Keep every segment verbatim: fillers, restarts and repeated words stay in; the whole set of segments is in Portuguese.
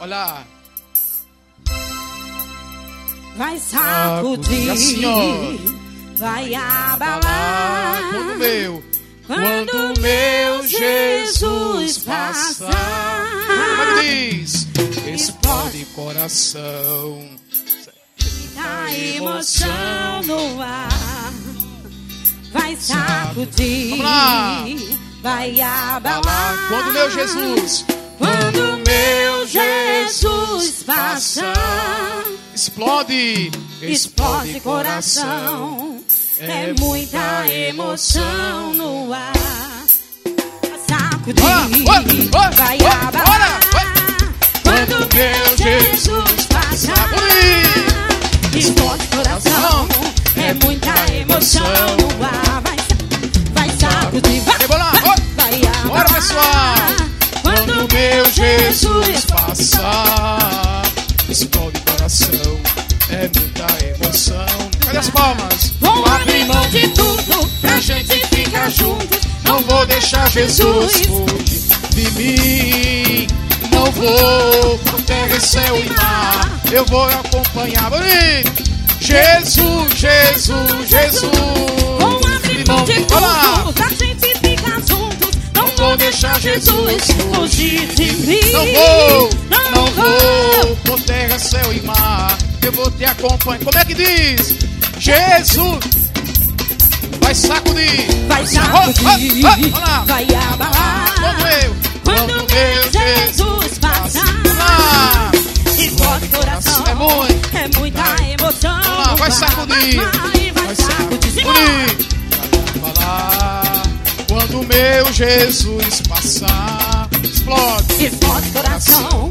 Olha. Vai sacudir, assim, ó. vai abalar. Quando meu, quando meu Jesus passar. Como diz? Explode coração. A emoção no ar. Vai sacudir, vai abalar. Quando meu Jesus, quando meu Jesus passar. Explode, explode coração. É muita emoção no ar. Sacudir, vai abalar. Quando meu Jesus passar. Explode coração. É muita emoção no ar. Vai, vai sacudir, vai, vai abalar. Bora, pessoal. Quando meu Jesus passar. Explode coração, é muita emoção. Cadê as palmas? Vou abrir mão de tudo pra gente ficar juntos. Não vou deixar Jesus fugir de mim. Não vou por terra, céu e mar. Eu vou acompanhar. Jesus, Jesus, Jesus. Vou abrir mão de tudo pra gente ficar juntos. Não vou deixar Jesus fugir de mim. Não vou, não vou por terra, céu e mar. Eu vou te acompanhar. Como é que diz? Jesus vai sacudir, vai sacudir, vai abalar. Quando eu, quando meu Jesus passar. Explode coração, é muito, é muita emoção. Lá, vai sacudir, vai, vai, vai sacudir, vai abalar. Quando meu Jesus passar, explode, explode coração.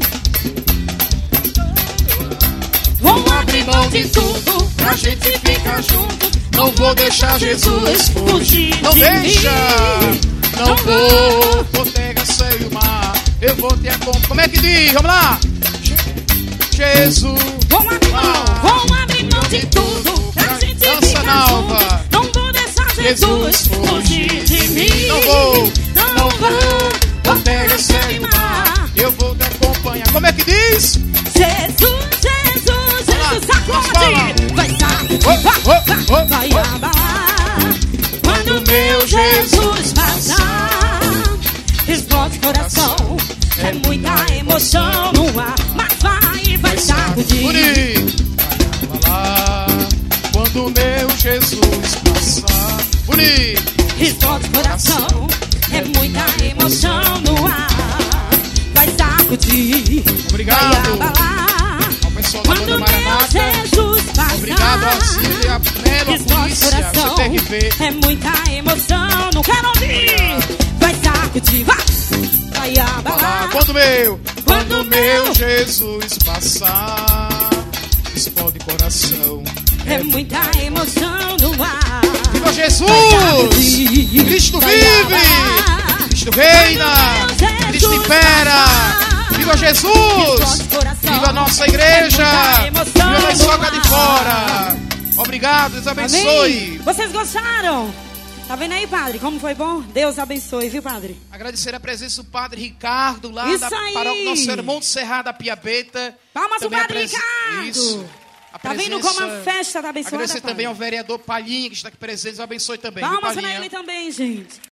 Vou abrir mão de tudo pra gente ficar junto. Não vou deixar Jesus fugir. Não deixa, não, não vou por terra, céu e mar. Eu vou te acompanhar. Como é que diz? Vamos lá. Jesus. Vou abrir mão, vou abrir mão de tudo pra gente ficar junto. Não vou deixar Jesus fugir de mim. Não vou, não, não vou por terra, céu e mar. Eu vou te acompanhar. Como é que diz? Jesus, Jesus, Jesus, sacode. Vai sacudir, vai, vai abalar. Quando meu Jesus passar. Explode coração, é muita emoção no ar. Mas vai, vai sacudir. Vai abalar. Quando meu Jesus passar. Bonito. Explode coração, é muita emoção no ar. Vai sacudir, obrigado. Vai abalar. Ao pessoal da quando Banda Maranata. Jesus passar. Obrigado a Cília, Melo, a polícia, coração, você tem que ver. É muita emoção, não quero ouvir. Vai sacudir, vai, vai abalar. Quando meu, quando meu Jesus passar. Explode coração. É muita emoção no ar. Viva Jesus! Cristo vive! Cristo reina! Cristo impera! Viva Jesus! Viva a nossa igreja! Viva a soca de fora! Obrigado, Deus abençoe! Amém. Vocês gostaram? Tá vendo aí, padre? Como foi bom? Deus abençoe, viu, padre? Agradecer a presença do padre Ricardo, lá Isso da aí. paróquia Nosso Irmão de Serrada, Piabeta. Palmas pro padre presen... Ricardo! Isso. A tá presença... vendo como a festa tá abençoada? Agradecer padre? também ao vereador Palhinha, que está aqui presente. Deus abençoe também. Palmas viu, pra ele também, gente.